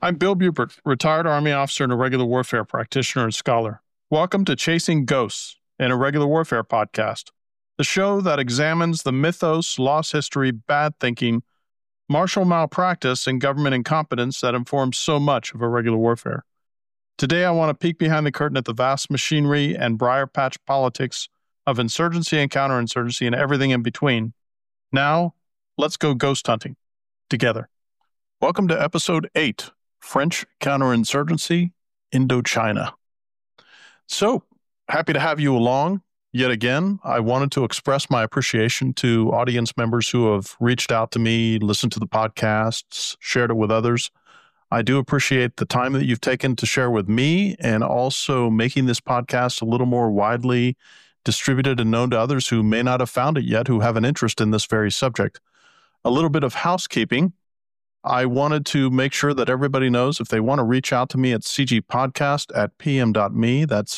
I'm Bill Bubert, retired Army officer and irregular warfare practitioner and scholar. Welcome to Chasing Ghosts, an irregular warfare podcast, the show that examines the mythos, lost history, bad thinking, martial malpractice, and government incompetence that informs so much of irregular warfare. Today, I want to peek behind the curtain at the vast machinery and briar patch politics of insurgency and counterinsurgency and everything in between. Now, let's go ghost hunting together. Welcome to Episode 8, French Counterinsurgency, Indochina. So, happy to have you along yet again. I wanted to express my appreciation to audience members who have reached out to me, listened to the podcasts, shared it with others. I do appreciate the time that you've taken to share with me and also making this podcast a little more widely distributed and known to others who may not have found it yet, who have an interest in this very subject. A little bit of housekeeping. I wanted to make sure that everybody knows if they want to reach out to me at cgpodcast@pm.me. That's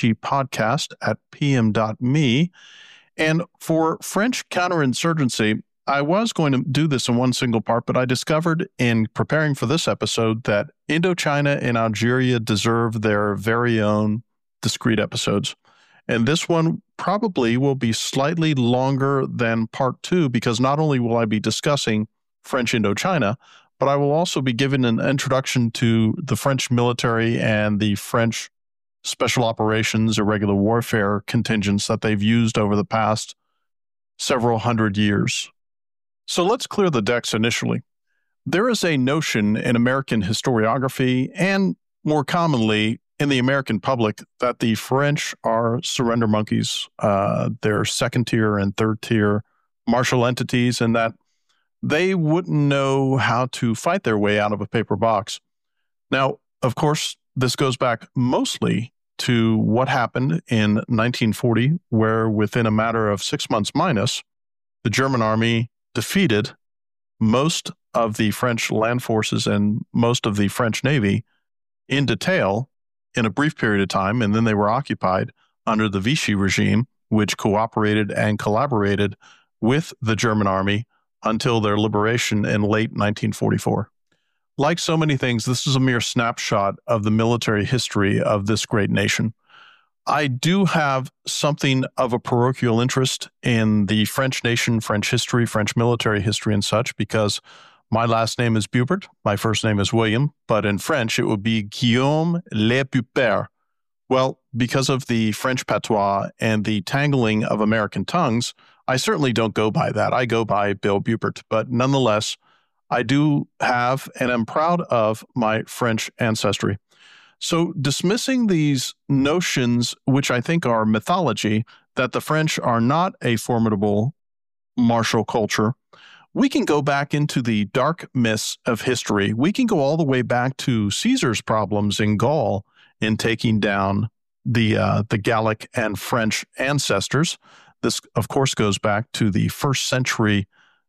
cgpodcast@pm.me. And for French counterinsurgency, I was going to do this in one single part, but I discovered in preparing for this episode that Indochina and Algeria deserve their very own discrete episodes. And this one probably will be slightly longer than part 2, because not only will I be discussing French Indochina, but I will also be giving an introduction to the French military and the French special operations, irregular warfare contingents that they've used over the past several hundred years. So let's clear the decks initially. There is a notion in American historiography and more commonly in the American public that the French are surrender monkeys. They're second tier and third tier martial entities, and that they wouldn't know how to fight their way out of a paper box. Now, of course, this goes back mostly to what happened in 1940, where within a matter of 6 months minus, the German army defeated most of the French land forces and most of the French Navy in detail in a brief period of time, and then they were occupied under the Vichy regime, which cooperated and collaborated with the German army until their liberation in late 1944. Like so many things, this is a mere snapshot of the military history of this great nation. I do have something of a parochial interest in the French nation, French history, French military history and such, because my last name is Bubert, my first name is William, but in French it would be Guillaume Le Bubert. Well, because of the French patois and the tangling of American tongues, I certainly don't go by that. I go by Bill Bubert, but nonetheless, I do have and am proud of my French ancestry. So dismissing these notions, which I think are mythology, that the French are not a formidable martial culture, we can go back into the dark myths of history. We can go all the way back to Caesar's problems in Gaul in taking down the Gallic and French ancestors. This, of course, goes back to the 1st century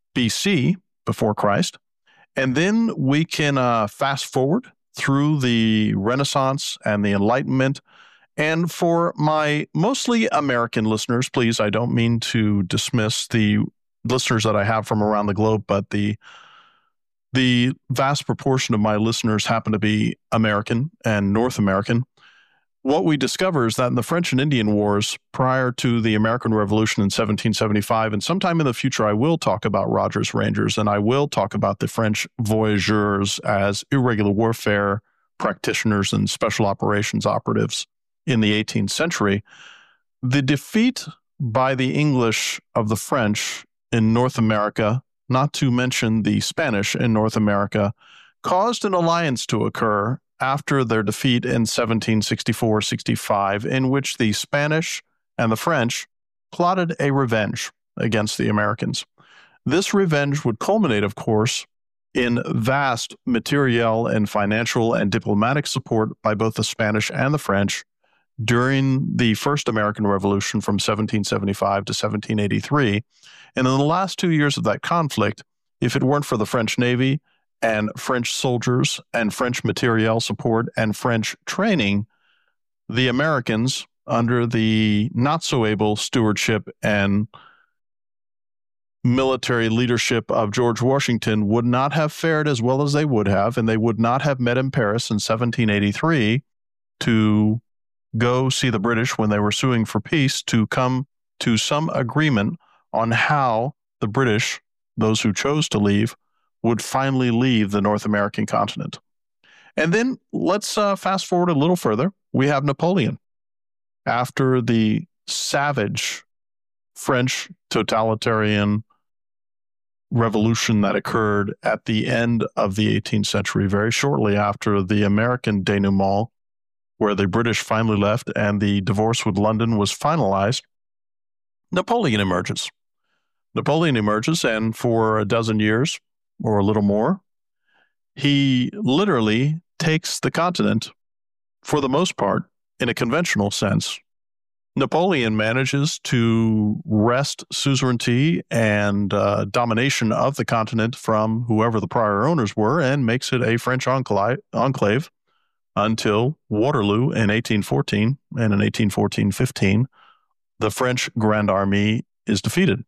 BC, before Christ. And then we can fast forward through the Renaissance and the Enlightenment. And for my mostly American listeners, please, I don't mean to dismiss the listeners that I have from around the globe, but the vast proportion of my listeners happen to be American and North American. What we discover is that in the French and Indian Wars prior to the American Revolution in 1775, and sometime in the future, I will talk about Rogers Rangers, and I will talk about the French voyageurs as irregular warfare practitioners and special operations operatives in the 18th century. The defeat by the English of the French in North America, not to mention the Spanish in North America, caused an alliance to occur after their defeat in 1764-65, in which the Spanish and the French plotted a revenge against the Americans. This revenge would culminate, of course, in vast material and financial and diplomatic support by both the Spanish and the French during the First American Revolution from 1775 to 1783. And in the last 2 years of that conflict, if it weren't for the French Navy and French soldiers and French materiel support and French training, the Americans, under the not-so-able stewardship and military leadership of George Washington would not have fared as well as they would have, and they would not have met in Paris in 1783 to go see the British when they were suing for peace to come to some agreement on how the British, those who chose to leave, would finally leave the North American continent. And then let's fast forward a little further. We have Napoleon. After the savage French totalitarian revolution that occurred at the end of the 18th century, very shortly after the American denouement, where the British finally left and the divorce with London was finalized, Napoleon emerges. And for a dozen years, or a little more, he literally takes the continent, for the most part, in a conventional sense. Napoleon manages to wrest suzerainty and domination of the continent from whoever the prior owners were and makes it a French enclave until Waterloo in 1814. And in 1814-15, the French Grand Army is defeated.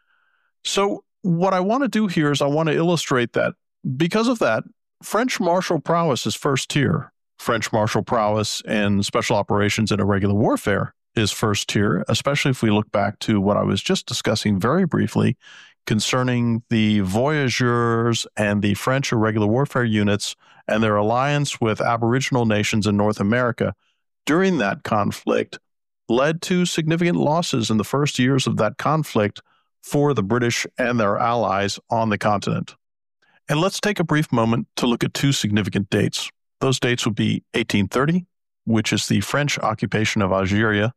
So what I want to do here is I want to illustrate that because of that, French martial prowess is first tier. French martial prowess in special operations and irregular warfare is first tier, especially if we look back to what I was just discussing very briefly concerning the voyageurs and the French irregular warfare units and their alliance with Aboriginal nations in North America during that conflict led to significant losses in the first years of that conflict for the British and their allies on the continent. And let's take a brief moment to look at two significant dates. Those dates would be 1830, which is the French occupation of Algeria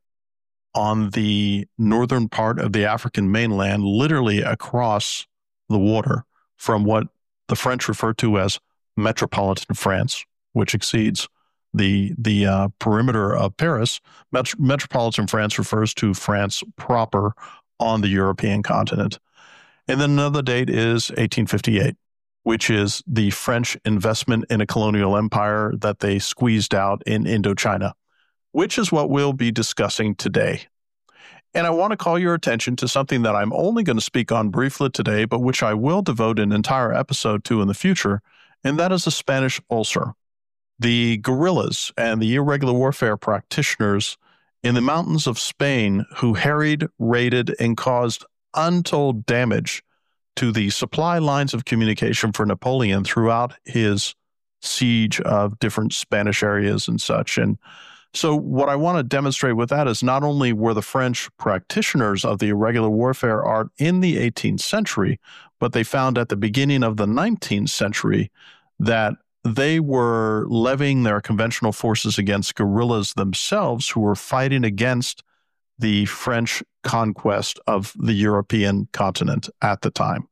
on the northern part of the African mainland, literally across the water from what the French refer to as metropolitan France, which exceeds the perimeter of Paris. Metropolitan France refers to France proper on the European continent. And then another date is 1858, which is the French investment in a colonial empire that they squeezed out in Indochina, which is what we'll be discussing today. And I want to call your attention to something that I'm only going to speak on briefly today, but which I will devote an entire episode to in the future, and that is the Spanish ulcer. The guerrillas and the irregular warfare practitioners in the mountains of Spain who harried, raided, and caused untold damage to the supply lines of communication for Napoleon throughout his siege of different Spanish areas and such. And so what I want to demonstrate with that is not only were the French practitioners of the irregular warfare art in the 18th century, but they found at the beginning of the 19th century that they were levying their conventional forces against guerrillas themselves who were fighting against the French conquest of the European continent at the time.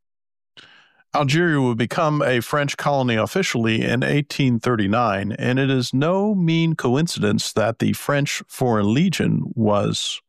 Algeria would become a French colony officially in 1839, and it is no mean coincidence that the French Foreign Legion was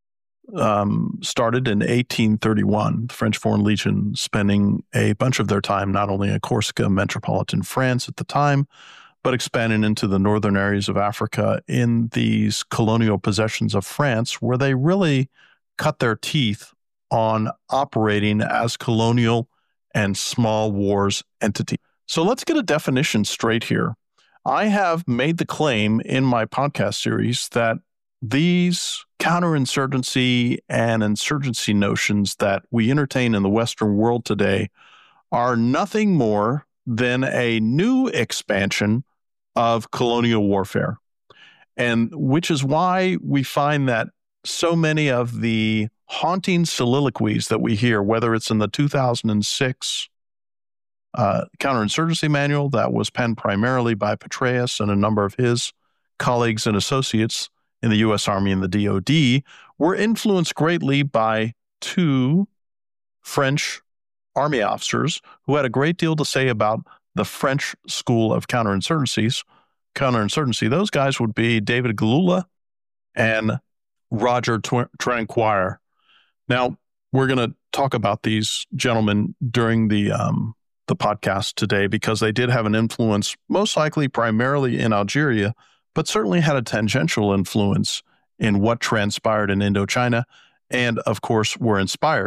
started in 1831. The French Foreign Legion spending a bunch of their time not only in Corsica, metropolitan France at the time, but expanding into the northern areas of Africa in these colonial possessions of France, where they really cut their teeth on operating as colonial and small wars entity. So let's get a definition straight here. I have made the claim in my podcast series that these counterinsurgency and insurgency notions that we entertain in the Western world today are nothing more than a new expansion of colonial warfare. And which is why we find that so many of the haunting soliloquies that we hear, whether it's in the 2006 counterinsurgency manual that was penned primarily by Petraeus and a number of his colleagues and associates in the U.S. Army and the DoD, were influenced greatly by two French Army officers who had a great deal to say about the French school of counterinsurgency. Those guys would be David Galula and Roger Tranquire. Now, we're going to talk about these gentlemen during the podcast today because they did have an influence, most likely primarily in Algeria, but certainly had a tangential influence in what transpired in Indochina, and of course were inspired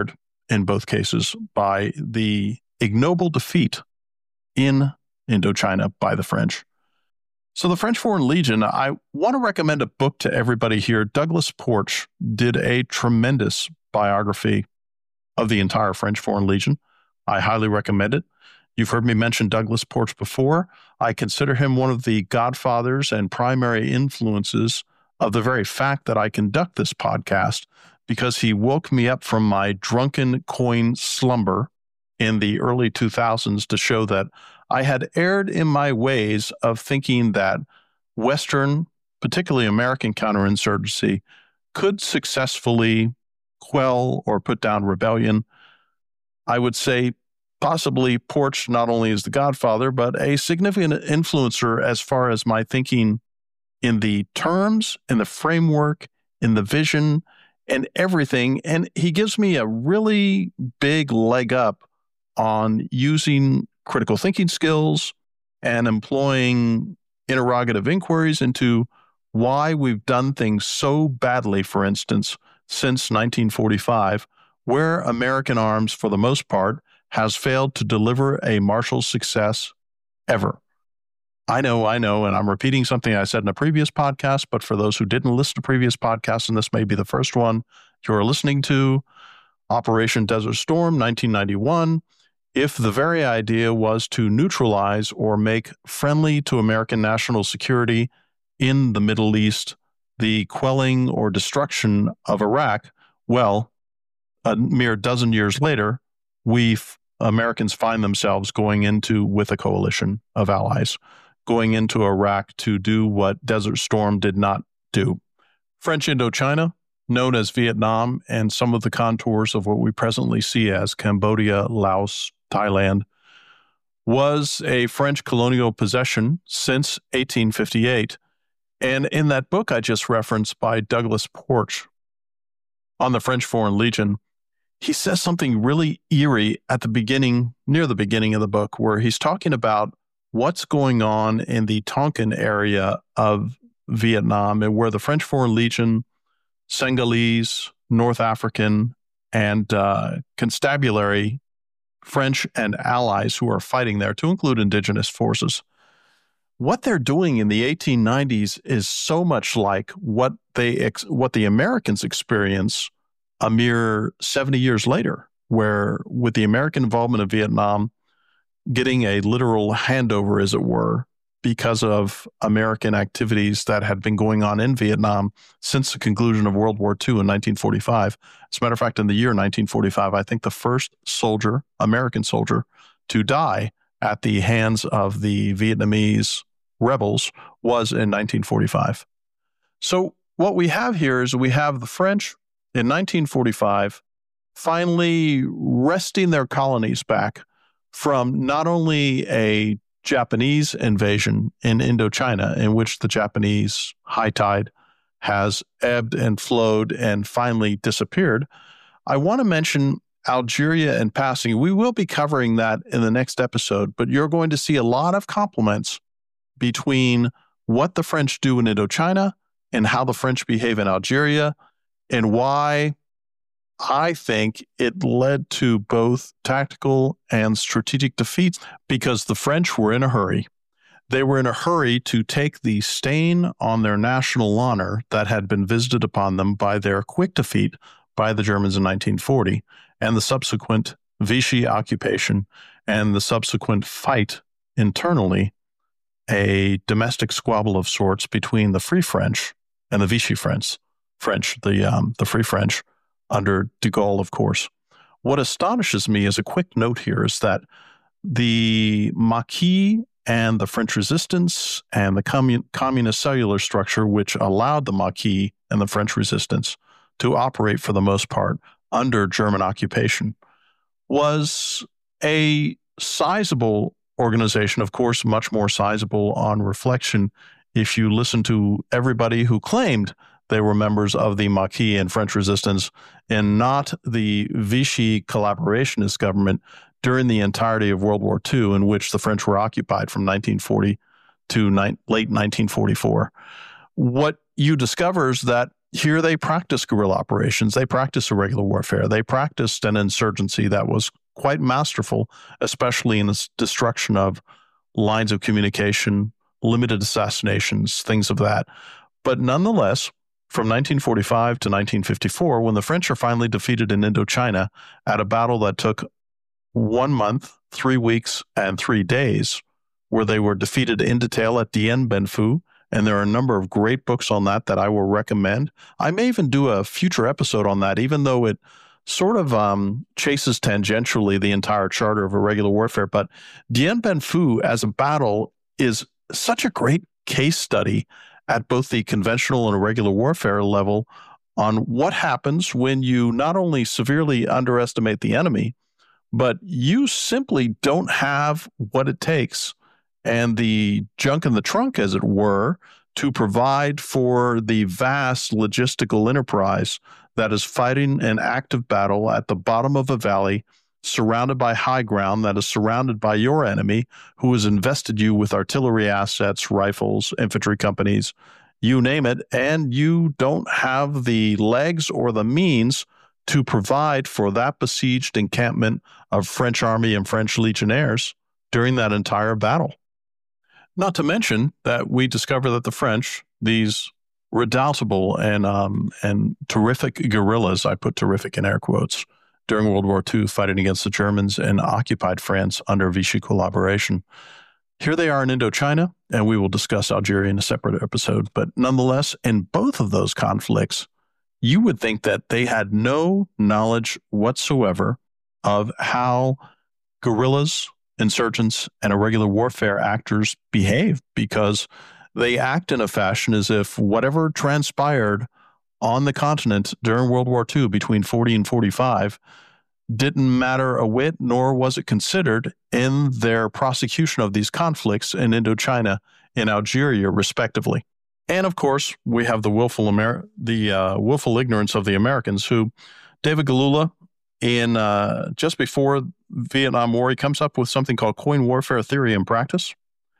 in both cases by the ignoble defeat in Indochina by the French. So the French Foreign Legion, I want to recommend a book to everybody here. Douglas Porch did a tremendous biography of the entire French Foreign Legion. I highly recommend it. You've heard me mention Douglas Porch before. I consider him one of the godfathers and primary influences of the very fact that I conduct this podcast, because he woke me up from my drunken coin slumber in the early 2000s to show that I had erred in my ways of thinking that Western, particularly American counterinsurgency, could successfully quell or put down rebellion. I would say possibly Porch not only is the godfather, but a significant influencer as far as my thinking in the terms, in the framework, in the vision, and everything. And he gives me a really big leg up on using critical thinking skills and employing interrogative inquiries into why we've done things so badly, for instance, since 1945, where American arms, for the most part, has failed to deliver a martial success ever. I know, and I'm repeating something I said in a previous podcast, but for those who didn't listen to previous podcasts, and this may be the first one you're listening to, Operation Desert Storm, 1991, if the very idea was to neutralize or make friendly to American national security in the Middle East the quelling or destruction of Iraq, well, a mere dozen years later, Americans find themselves going into, with a coalition of allies, going into Iraq to do what Desert Storm did not do. French Indochina, known as Vietnam, and some of the contours of what we presently see as Cambodia, Laos, Thailand, was a French colonial possession since 1858. And in that book I just referenced by Douglas Porch on the French Foreign Legion, he says something really eerie at the beginning, near the beginning of the book, where he's talking about what's going on in the Tonkin area of Vietnam, and where the French Foreign Legion, Senegalese, North African, and constabulary French and allies who are fighting there, to include indigenous forces. What they're doing in the 1890s is so much like what the Americans experience a mere 70 years later, where with the American involvement in Vietnam, getting a literal handover, as it were, because of American activities that had been going on in Vietnam since the conclusion of World War II in 1945. As a matter of fact, in the year 1945, I think the first soldier, American soldier, to die at the hands of the Vietnamese rebels was in 1945. So what we have here is we have the French in 1945 finally wresting their colonies back from not only a Japanese invasion in Indochina, in which the Japanese high tide has ebbed and flowed and finally disappeared. I want to mention Algeria in passing. We will be covering that in the next episode, but you're going to see a lot of complements between what the French do in Indochina and how the French behave in Algeria, and why I think it led to both tactical and strategic defeats, because the French were in a hurry. They were in a hurry to take the stain on their national honor that had been visited upon them by their quick defeat by the Germans in 1940 and the subsequent Vichy occupation and the subsequent fight internally, a domestic squabble of sorts between the Free French and the Vichy French, the Free French, under de Gaulle, of course. What astonishes me as a quick note here is that the Maquis and the French resistance and the communist cellular structure, which allowed the Maquis and the French resistance to operate for the most part under German occupation, was a sizable organization, of course, much more sizable on reflection if you listen to everybody who claimed they were members of the Maquis and French resistance and not the Vichy collaborationist government during the entirety of World War II, in which the French were occupied from 1940 to late 1944. What you discover is that here they practiced guerrilla operations. They practiced irregular warfare. They practiced an insurgency that was quite masterful, especially in the destruction of lines of communication, limited assassinations, things of that. But nonetheless, from 1945 to 1954, when the French are finally defeated in Indochina at a battle that took 1 month, 3 weeks, and 3 days, where they were defeated in detail at Dien Bien Phu, and there are a number of great books on that I will recommend. I may even do a future episode on that, even though it sort of chases tangentially the entire charter of irregular warfare. But Dien Bien Phu as a battle is such a great case study at both the conventional and irregular warfare level on what happens when you not only severely underestimate the enemy, but you simply don't have what it takes and the junk in the trunk, as it were, to provide for the vast logistical enterprise that is fighting an active battle at the bottom of a valley, surrounded by high ground, that is surrounded by your enemy, who has invested you with artillery assets, rifles, infantry companies, you name it, and you don't have the legs or the means to provide for that besieged encampment of French army and French legionnaires during that entire battle. Not to mention that we discover that the French, these redoubtable and terrific guerrillas, I put terrific in air quotes, during World War II, fighting against the Germans in occupied France under Vichy collaboration. Here they are in Indochina, and we will discuss Algeria in a separate episode. But nonetheless, in both of those conflicts, you would think that they had no knowledge whatsoever of how guerrillas, insurgents, and irregular warfare actors behave, because they act in a fashion as if whatever transpired on the continent during World War II between 40 and 45 didn't matter a whit, nor was it considered in their prosecution of these conflicts in Indochina and Algeria, respectively. And of course, we have the willful ignorance of the Americans, who David Galula, in just before Vietnam War, he comes up with something called coin warfare theory and practice.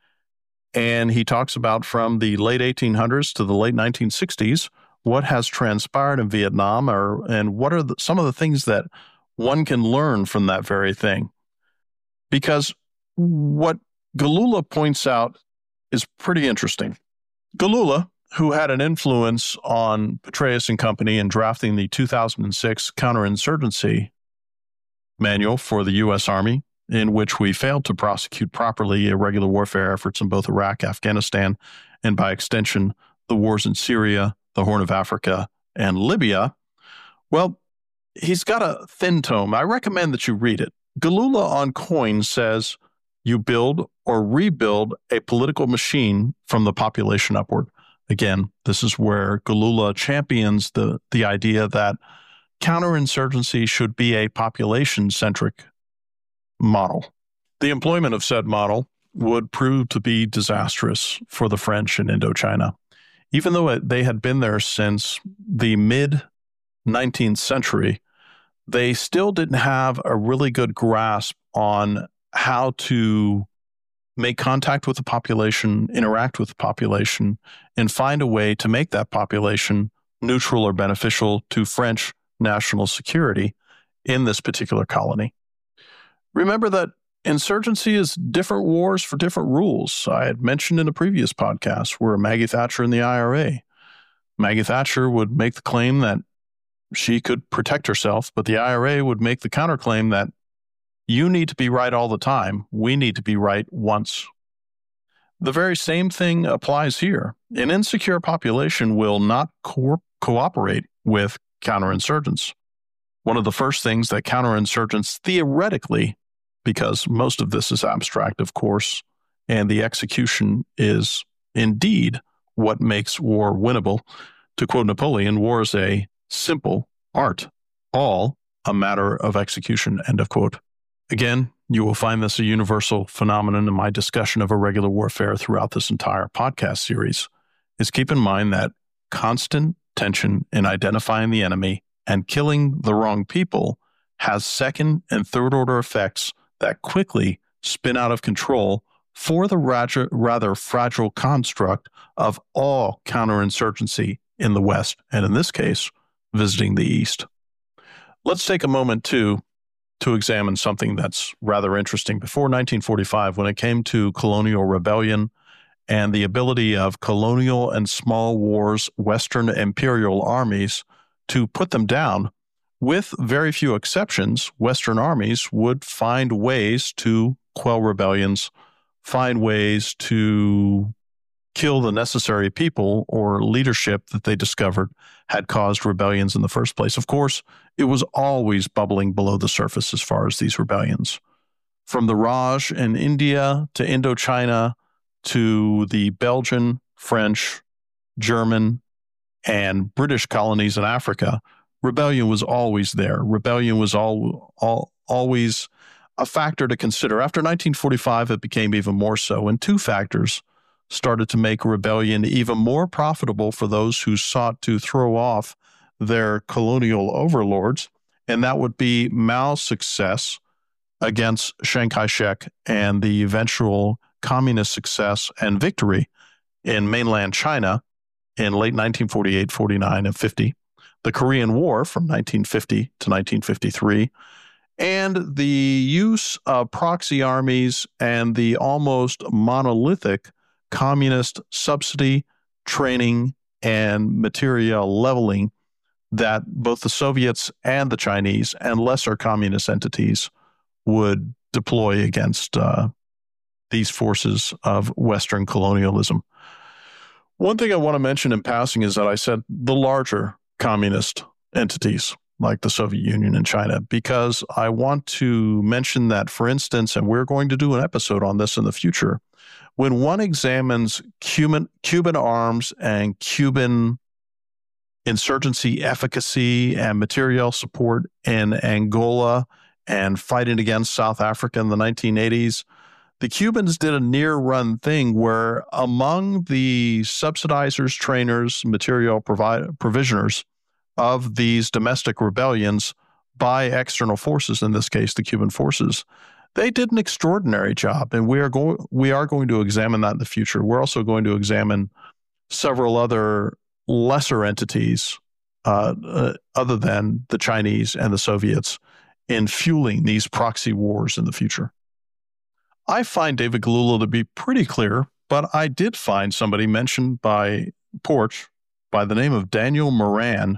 And he talks about from the late 1800s to the late 1960s, what has transpired in Vietnam, and what are some of the things that one can learn from that very thing. Because what Galula points out is pretty interesting. Galula, who had an influence on Petraeus and company in drafting the 2006 counterinsurgency manual for the U.S. Army, in which we failed to prosecute properly irregular warfare efforts in both Iraq, Afghanistan, and by extension, the wars in Syria, the Horn of Africa, and Libya. Well, he's got a thin tome. I recommend that you read it. Galula on Coin says you build or rebuild a political machine from the population upward. Again, this is where Galula champions the idea that counterinsurgency should be a population-centric model. The employment of said model would prove to be disastrous for the French in Indochina. Even though they had been there since the mid-19th century, they still didn't have a really good grasp on how to make contact with the population, interact with the population, and find a way to make that population neutral or beneficial to French national security in this particular colony. Remember that insurgency is different wars for different rules. I had mentioned in a previous podcast where Maggie Thatcher and the IRA. Maggie Thatcher would make the claim that she could protect herself, but the IRA would make the counterclaim that you need to be right all the time. We need to be right once. The very same thing applies here. An insecure population will not cooperate with counterinsurgents. One of the first things that counterinsurgents theoretically, because most of this is abstract, of course, and the execution is indeed what makes war winnable. To quote Napoleon, war is a simple art, all a matter of execution, end of quote. Again, you will find this a universal phenomenon in my discussion of irregular warfare throughout this entire podcast series, is keep in mind that constant tension in identifying the enemy and killing the wrong people has second and third order effects that quickly spin out of control for the rather fragile construct of all counterinsurgency in the West, and in this case, visiting the East. Let's take a moment, too, to examine something that's rather interesting. Before 1945, when it came to colonial rebellion and the ability of colonial and small wars, Western imperial armies, to put them down, with very few exceptions, Western armies would find ways to quell rebellions, find ways to kill the necessary people or leadership that they discovered had caused rebellions in the first place. Of course, it was always bubbling below the surface as far as these rebellions. From the Raj in India to Indochina to the Belgian, French, German, and British colonies in Africa, rebellion was always there. Rebellion was always a factor to consider. After 1945, it became even more so, and two factors started to make rebellion even more profitable for those who sought to throw off their colonial overlords, and that would be Mao's success against Chiang Kai-shek and the eventual communist success and victory in mainland China in late 1948, 49, and 50, the Korean War from 1950 to 1953, and the use of proxy armies and the almost monolithic communist subsidy, training, and material leveling that both the Soviets and the Chinese and lesser communist entities would deploy against these forces of Western colonialism. One thing I want to mention in passing is that I said the larger communist entities like the Soviet Union and China, because I want to mention that, for instance, and we're going to do an episode on this in the future, when one examines Cuban arms and Cuban insurgency efficacy and material support in Angola and fighting against South Africa in the 1980s, the Cubans did a near-run thing where among the subsidizers, trainers, material provisioners of these domestic rebellions by external forces, in this case, the Cuban forces, they did an extraordinary job, and we are going to examine that in the future. We're also going to examine several other lesser entities other than the Chinese and the Soviets in fueling these proxy wars in the future. I find David Gallulo to be pretty clear, but I did find somebody mentioned by Porch by the name of Daniel Moran,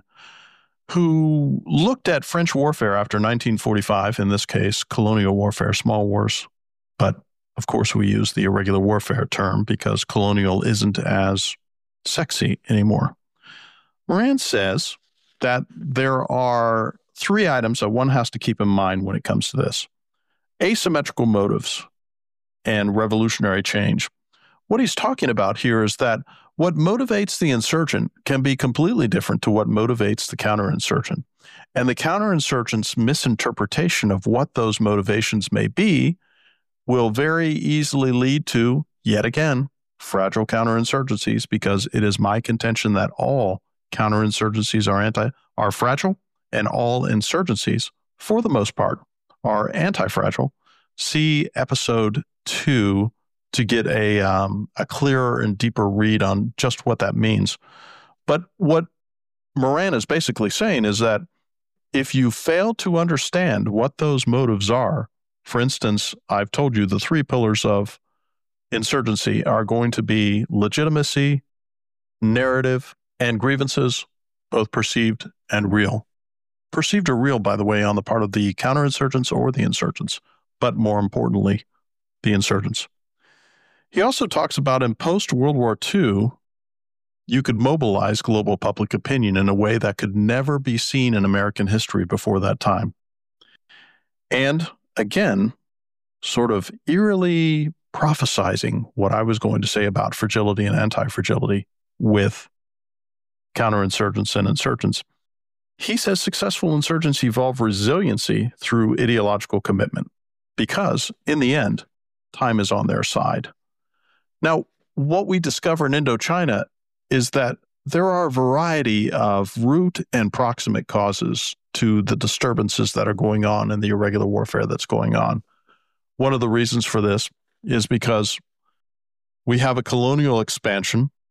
who looked at French warfare after 1945, in this case, colonial warfare, small wars. But of course, we use the irregular warfare term because colonial isn't as sexy anymore. Moran says that there are three items that one has to keep in mind when it comes to this: asymmetrical motives and revolutionary change. What he's talking about here is that what motivates the insurgent can be completely different to what motivates the counterinsurgent. And the counterinsurgent's misinterpretation of what those motivations may be will very easily lead to, yet again, fragile counterinsurgencies, because it is my contention that all counterinsurgencies are fragile, and all insurgencies, for the most part, are anti-fragile. See episode 2 to get a clearer and deeper read on just what that means. But what Moran is basically saying is that if you fail to understand what those motives are, for instance, I've told you the three pillars of insurgency are going to be legitimacy, narrative, and grievances, both perceived and real. Perceived or real, by the way, on the part of the counterinsurgents or the insurgents, but more importantly, the insurgents. He also talks about in post-World War II, you could mobilize global public opinion in a way that could never be seen in American history before that time. And again, sort of eerily prophesizing what I was going to say about fragility and anti-fragility with counterinsurgents and insurgents. He says successful insurgents evolve resiliency through ideological commitment because, in the end, time is on their side. Now, what we discover in Indochina is that there are a variety of root and proximate causes to the disturbances that are going on in the irregular warfare that's going on. One of the reasons for this is because we have a colonial expansion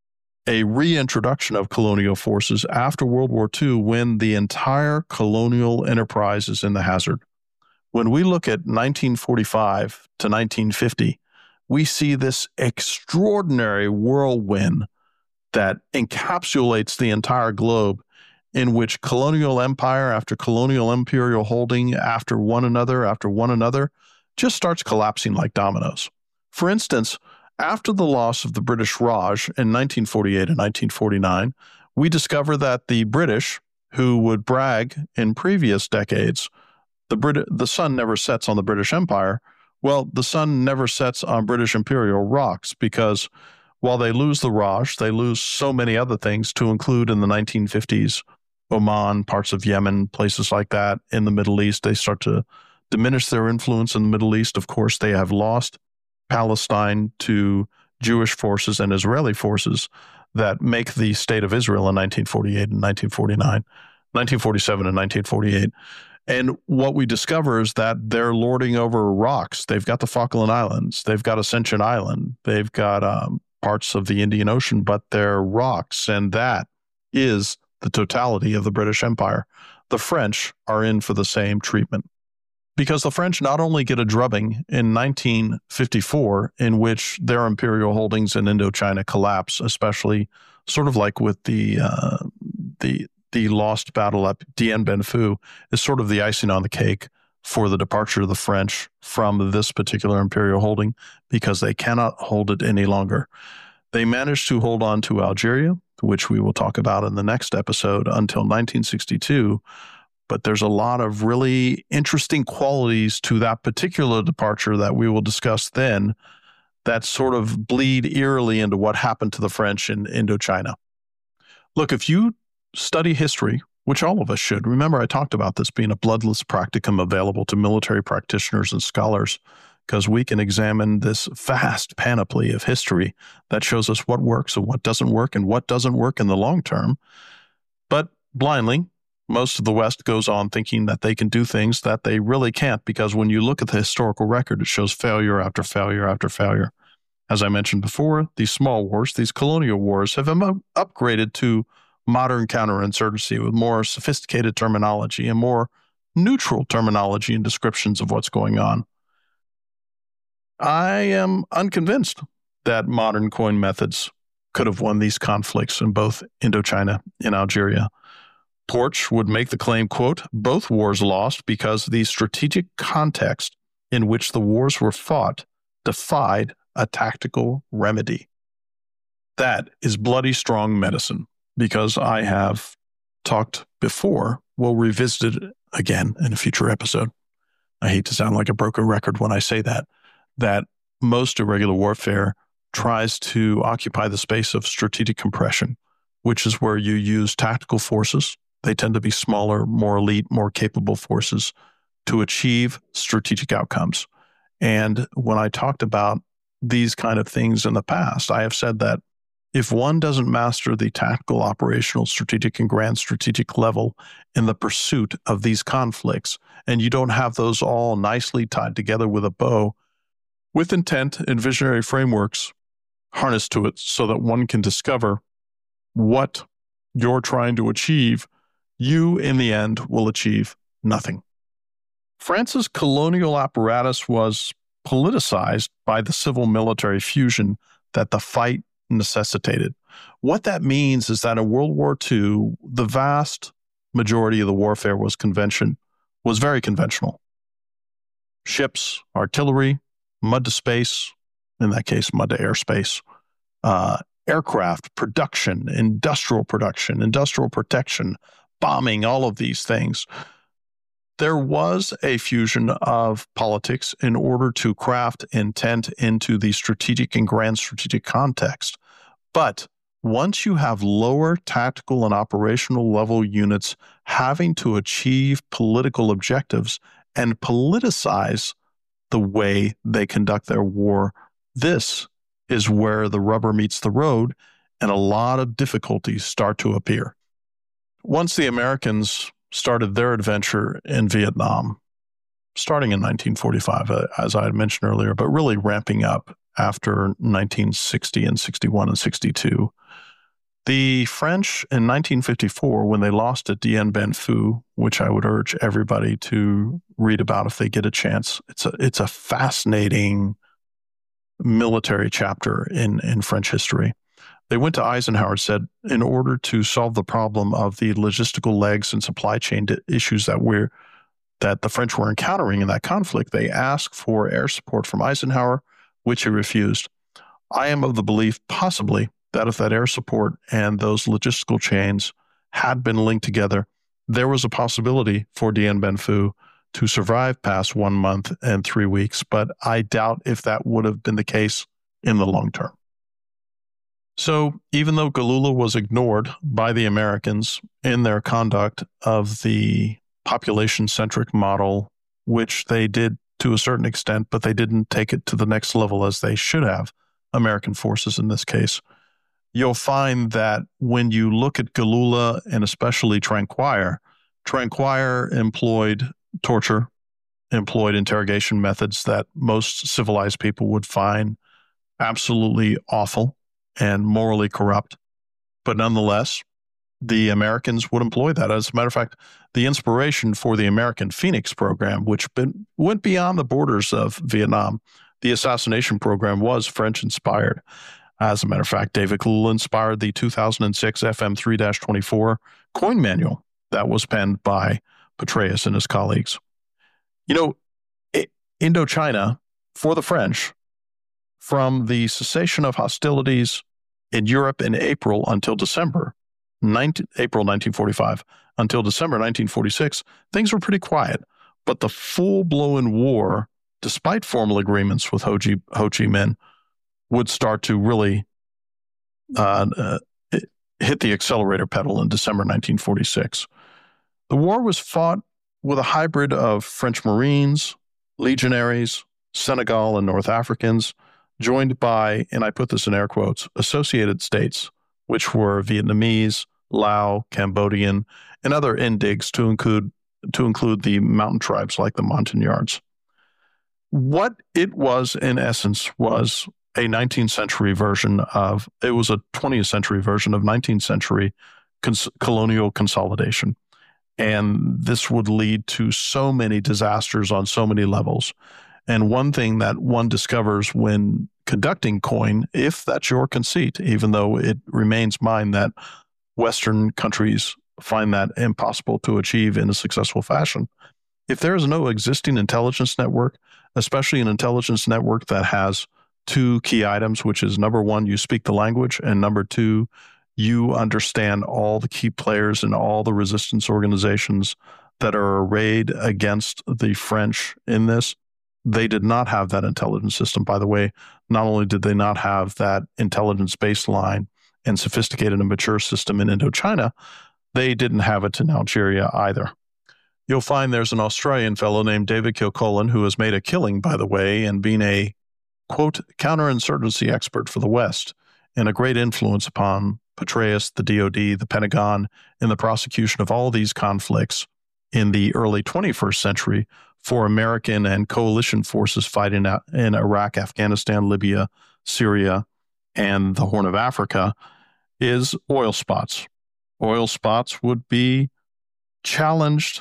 a reintroduction of colonial forces after World War II when the entire colonial enterprise is in the hazard. When we look at 1945 to 1950, we see this extraordinary whirlwind that encapsulates the entire globe, in which colonial empire after colonial imperial holding after one another, just starts collapsing like dominoes. For instance, after the loss of the British Raj in 1948 and 1949, we discover that the British, who would brag in previous decades, the sun never sets on the British Empire. Well, the sun never sets on British imperial rocks, because while they lose the Raj, they lose so many other things, to include in the 1950s, Oman, parts of Yemen, places like that in the Middle East. They start to diminish their influence in the Middle East. Of course, they have lost Palestine to Jewish forces and Israeli forces that make the state of Israel in 1948 and 1949, 1947 and 1948. And what we discover is that they're lording over rocks. They've got the Falkland Islands. They've got Ascension Island. They've got parts of the Indian Ocean, but they're rocks. And that is the totality of the British Empire. The French are in for the same treatment, because the French not only get a drubbing in 1954, in which their imperial holdings in Indochina collapse, especially sort of like with the lost battle at Dien Bien Phu, is sort of the icing on the cake for the departure of the French from this particular imperial holding, because they cannot hold it any longer. They managed to hold on to Algeria, which we will talk about in the next episode, until 1962. But there's a lot of really interesting qualities to that particular departure that we will discuss then that sort of bleed eerily into what happened to the French in Indochina. Look, if you study history, which all of us should, remember I talked about this being a bloodless practicum available to military practitioners and scholars, because we can examine this vast panoply of history that shows us what works and what doesn't work and what doesn't work in the long term. But blindly, most of the West goes on thinking that they can do things that they really can't, because when you look at the historical record, it shows failure after failure after failure. As I mentioned before, these small wars, these colonial wars, have upgraded to modern counterinsurgency with more sophisticated terminology and more neutral terminology and descriptions of what's going on. I am unconvinced that modern coin methods could have won these conflicts in both Indochina and Algeria. Porch would make the claim, quote, both wars lost because the strategic context in which the wars were fought defied a tactical remedy. That is bloody strong medicine, because I have talked before, we'll revisit it again in a future episode. I hate to sound like a broken record when I say that most irregular warfare tries to occupy the space of strategic compression, which is where you use tactical forces. They tend to be smaller, more elite, more capable forces to achieve strategic outcomes. And when I talked about these kind of things in the past, I have said that if one doesn't master the tactical, operational, strategic, and grand strategic level in the pursuit of these conflicts, and you don't have those all nicely tied together with a bow, with intent and visionary frameworks harnessed to it so that one can discover what you're trying to achieve, you, in the end, will achieve nothing. France's colonial apparatus was politicized by the civil-military fusion that the fight necessitated. What that means is that in World War II, the vast majority of the warfare was very conventional. Ships, artillery, mud to space, in that case, mud to airspace, aircraft, production, industrial protection, bombing, all of these things. There was a fusion of politics in order to craft intent into the strategic and grand strategic context. But once you have lower tactical and operational level units having to achieve political objectives and politicize the way they conduct their war, this is where the rubber meets the road and a lot of difficulties start to appear. Once the Americans started their adventure in Vietnam, starting in 1945, as I had mentioned earlier, but really ramping up after 1960 and 61 and 62, The French in 1954, when they lost at Dien Bien Phu, which I would urge everybody to read about if they get a chance. It's a fascinating military chapter in French history. They went to Eisenhower and said, in order to solve the problem of the logistical legs and supply chain issues that the French were encountering in that conflict, they asked for air support from Eisenhower, which he refused. I am of the belief, possibly, that if that air support and those logistical chains had been linked together, there was a possibility for Dien Bien Phu to survive past 1 month and 3 weeks, but I doubt if that would have been the case in the long term. So even though Galula was ignored by the Americans in their conduct of the population-centric model, which they did to a certain extent, but they didn't take it to the next level as they should have, American forces in this case, you'll find that when you look at Galula and especially Tranquire employed torture, employed interrogation methods that most civilized people would find absolutely awful and morally corrupt. But nonetheless, the Americans would employ that. As a matter of fact, the inspiration for the American Phoenix program, which went beyond the borders of Vietnam, the assassination program was French-inspired. As a matter of fact, David Galula inspired the 2006 FM 3-24 coin manual that was penned by Petraeus and his colleagues. You know, Indochina, for the French, from the cessation of hostilities in Europe in April 1945, until December 1946, things were pretty quiet. But the full-blown war, despite formal agreements with Ho Chi Minh, would start to really hit the accelerator pedal in December 1946. The war was fought with a hybrid of French Marines, legionaries, Senegal and North Africans, joined by, and I put this in air quotes, associated states, which were Vietnamese, Lao, Cambodian, and other indigs to include the mountain tribes like the Montagnards. What it was, in essence, was a 19th century version of, it was a 20th century version of 19th century colonial consolidation. And this would lead to so many disasters on so many levels. And one thing that one discovers when conducting COIN, if that's your conceit, even though it remains mine that Western countries find that impossible to achieve in a successful fashion, if there is no existing intelligence network, especially an intelligence network that has two key items, which is number one, you speak the language, and number two, you understand all the key players and all the resistance organizations that are arrayed against the French in this. They did not have that intelligence system. By the way, not only did they not have that intelligence baseline and sophisticated and mature system in Indochina, they didn't have it in Algeria either. You'll find there's an Australian fellow named David Kilcullen who has made a killing, by the way, and being a, quote, counterinsurgency expert for the West and a great influence upon Petraeus, the DOD, the Pentagon, in the prosecution of all these conflicts in the early 21st century for American and coalition forces fighting in Iraq, Afghanistan, Libya, Syria, and the Horn of Africa, is oil spots. Oil spots would be challenged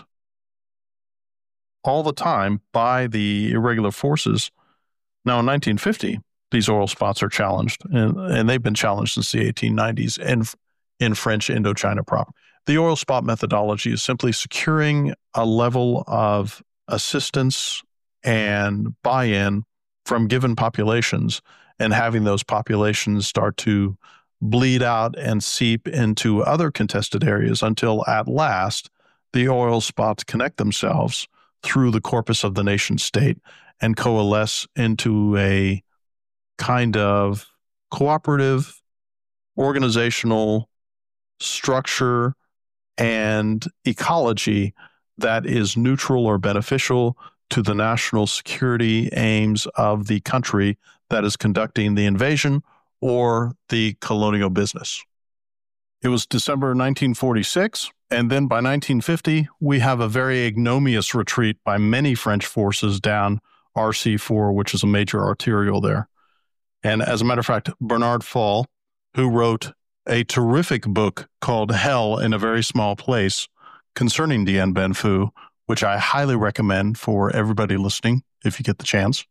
all the time by the irregular forces. Now, in 1950, these oil spots are challenged, and they've been challenged since the 1890s in French Indochina proper. The oil spot methodology is simply securing a level of assistance and buy-in from given populations and having those populations start to bleed out and seep into other contested areas until at last the oil spots connect themselves through the corpus of the nation state and coalesce into a kind of cooperative organizational structure and ecology that is neutral or beneficial to the national security aims of the country that is conducting the invasion or the colonial business. It was December 1946, and then by 1950, we have a very ignominious retreat by many French forces down RC4, which is a major arterial there. And as a matter of fact, Bernard Fall, who wrote a terrific book called Hell in a Very Small Place concerning Dien Bien Phu, which I highly recommend for everybody listening if you get the chance,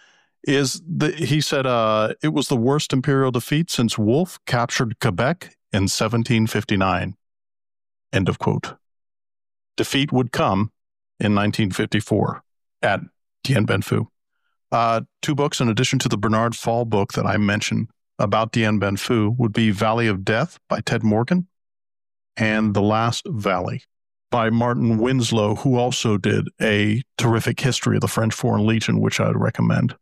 he said it was the worst imperial defeat since Wolfe captured Quebec in 1759. End of quote. Defeat would come in 1954 at Dien Bien Phu. Two books in addition to the Bernard Fall book that I mentioned about Dien Bien Phu would be Valley of Death by Ted Morgan and The Last Valley by Martin Winslow, who also did a terrific history of the French Foreign Legion, which I would recommend.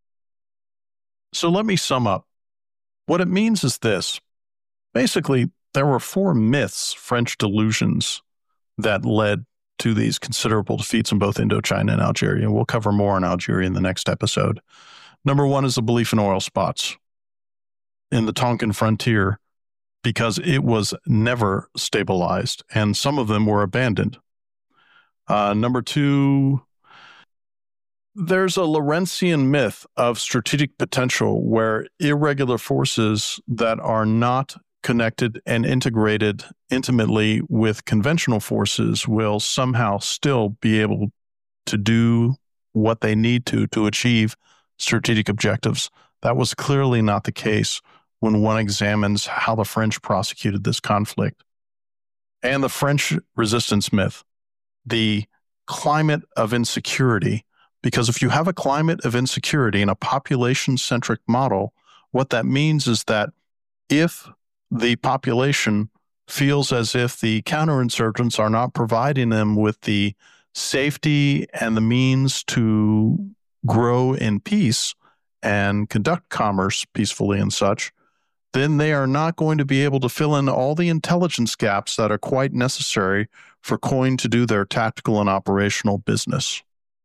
So let me sum up. What it means is this. Basically, there were 4 myths, French delusions, that led to these considerable defeats in both Indochina and Algeria. We'll cover more on Algeria in the next episode. Number 1 is the belief in oil spots in the Tonkin frontier, because it was never stabilized, and some of them were abandoned. Number 2, there's a Lorentzian myth of strategic potential where irregular forces that are not connected and integrated intimately with conventional forces will somehow still be able to do what they need to achieve strategic objectives. That was clearly not the case when one examines how the French prosecuted this conflict. And the French resistance myth, the climate of insecurity, because if you have a climate of insecurity in a population-centric model, what that means is that if the population feels as if the counterinsurgents are not providing them with the safety and the means to grow in peace and conduct commerce peacefully and such, then they are not going to be able to fill in all the intelligence gaps that are quite necessary for COIN to do their tactical and operational business.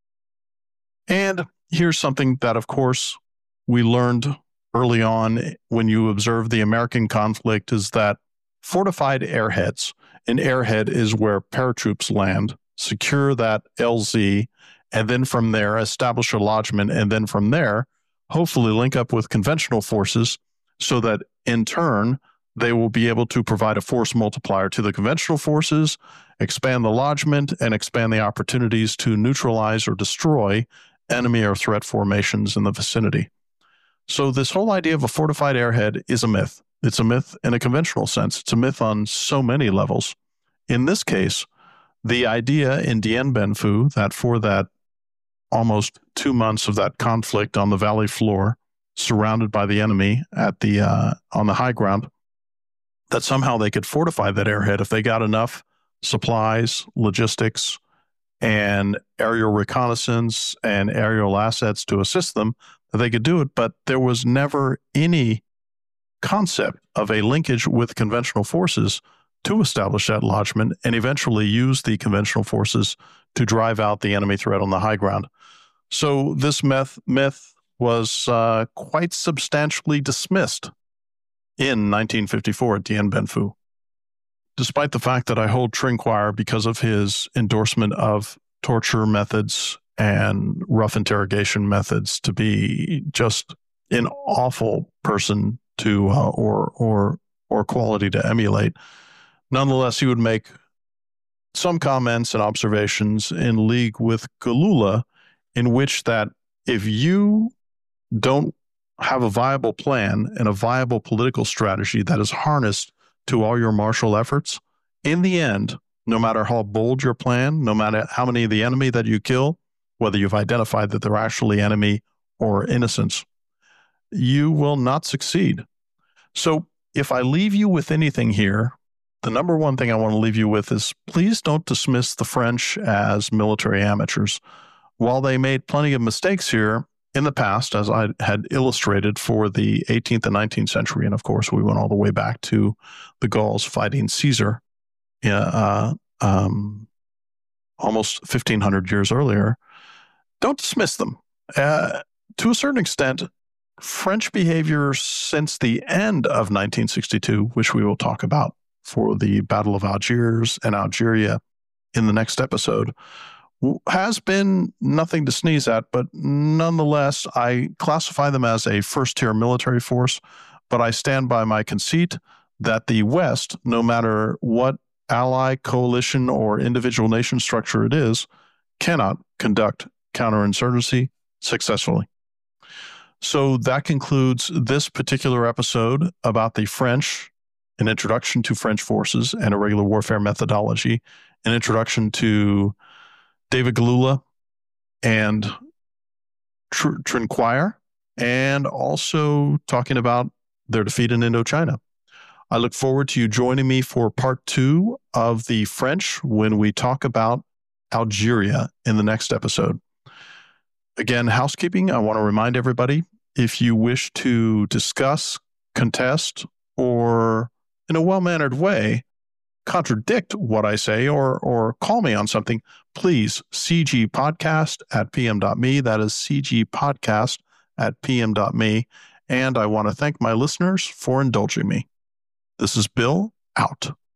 And here's something that, of course, we learned early on when you observe the American conflict is that fortified airheads, an airhead is where paratroops land, secure that LZ, and then from there establish a lodgment, and then from there, hopefully link up with conventional forces so that in turn, they will be able to provide a force multiplier to the conventional forces, expand the lodgment, and expand the opportunities to neutralize or destroy enemy or threat formations in the vicinity. So this whole idea of a fortified airhead is a myth. It's a myth in a conventional sense. It's a myth on so many levels. In this case, the idea in Dien Bien Phu that for that almost 2 months of that conflict on the valley floor, surrounded by the enemy at the on the high ground, that somehow they could fortify that airhead if they got enough supplies, logistics, and aerial reconnaissance and aerial assets to assist them, that they could do it. But there was never any concept of a linkage with conventional forces to establish that lodgment and eventually use the conventional forces to drive out the enemy threat on the high ground. So this myth was quite substantially dismissed in 1954 at Dien Bien Phu. Despite the fact that I hold Trinquire, because of his endorsement of torture methods and rough interrogation methods, to be just an awful person to or quality to emulate, nonetheless, he would make some comments and observations in league with Galula, in which that if you don't have a viable plan and a viable political strategy that is harnessed to all your martial efforts, in the end, no matter how bold your plan, no matter how many of the enemy that you kill, whether you've identified that they're actually enemy or innocents, you will not succeed. So if I leave you with anything here, the number one thing I want to leave you with is please don't dismiss the French as military amateurs. While they made plenty of mistakes here in the past, as I had illustrated for the 18th and 19th century, and of course we went all the way back to the Gauls fighting Caesar almost 1,500 years earlier, don't dismiss them. To a certain extent, French behavior since the end of 1962, which we will talk about for the Battle of Algiers and Algeria in the next episode, has been nothing to sneeze at, but nonetheless, I classify them as a first-tier military force, but I stand by my conceit that the West, no matter what ally, coalition, or individual nation structure it is, cannot conduct counterinsurgency successfully. So that concludes this particular episode about the French, an introduction to French forces and irregular warfare methodology, an introduction to David Galula and Trinquire, and also talking about their defeat in Indochina. I look forward to you joining me for part 2 of the French when we talk about Algeria in the next episode. Again, housekeeping, I want to remind everybody, if you wish to discuss, contest, or in a well-mannered way, contradict what I say or call me on something, please cgpodcast@pm.me. That is cgpodcast@pm.me. And I want to thank my listeners for indulging me. This is Bill, out.